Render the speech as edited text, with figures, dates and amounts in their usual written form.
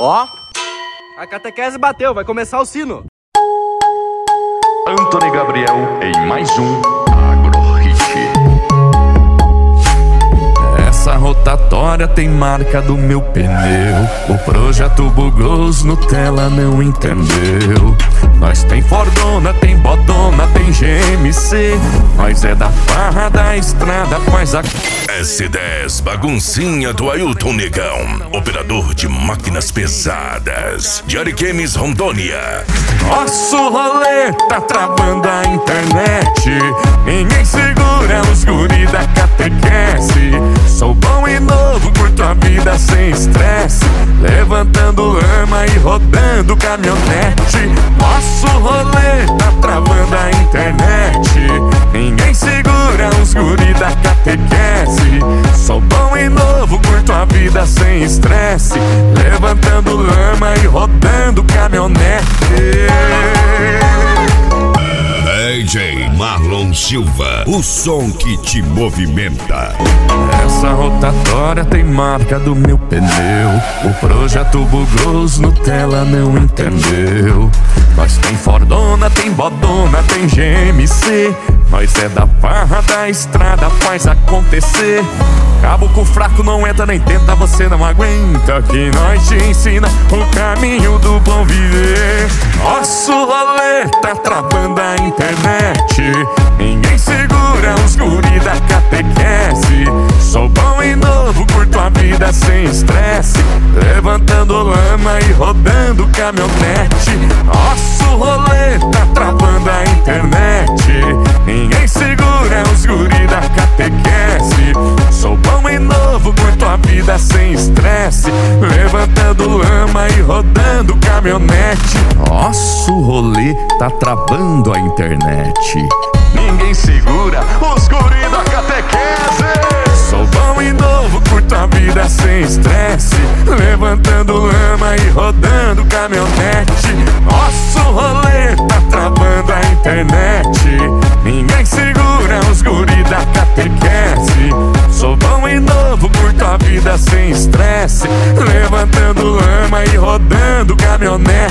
Ó, a catequese bateu, vai começar o sino. Antony Gabriel em mais um Agrohit. Essa rotatória tem marca do meu pneu. O projeto bugou, os Nutella não entendeu. Nós tem Fordona, tem Bodona, tem GMC. Nós é da farra da estrada, faz a S10 baguncinha do Ailton Negão, operador de máquinas pesadas de Ariquemes, Rondônia. Nosso rolê tá travando a internet. Ninguém segura os guri da catequese. Sou bom e novo, curto a vida sem estresse, levantando lama e rodando caminhonete. Nosso rolê tá travando a internet. Ninguém segura os guri da catequese. Sou bom e novo, curto a vida sem estresse, levantando lama e rodando caminhonete. DJ Marlon Silva, o som que te movimenta. Essa rotatória tem marca do meu pneu. O projeto bugou, os Nutella não entendeu. Nós tem Fordona, tem Bodona, tem GMC. Nós é da farra da estrada, faz acontecer. Cabo com fraco não entra nem tenta, você não aguenta. Que nós te ensina o caminho do bom viver. Nosso rolê tá travando a internet. Ninguém segura os guri da catequese. Sou bom e novo, curto a vida sem estresse, levantando lama e rodando caminhonete. Nosso rolê tá travando a internet. Ninguém segura os guri da catequese. Sou bom e novo, curto a vida sem estresse, levantando lama e rodando caminhonete. Nosso rolê tá travando a internet. Ninguém segura os guri da catequese. Sou bom e novo, curto a vida sem estresse, levantando lama e rodando caminhonete. Nosso rolê tá travando a internet. Ninguém segura os guri da catequese. Sou bom e novo, curto a vida sem estresse, levantando lama e rodando caminhonete.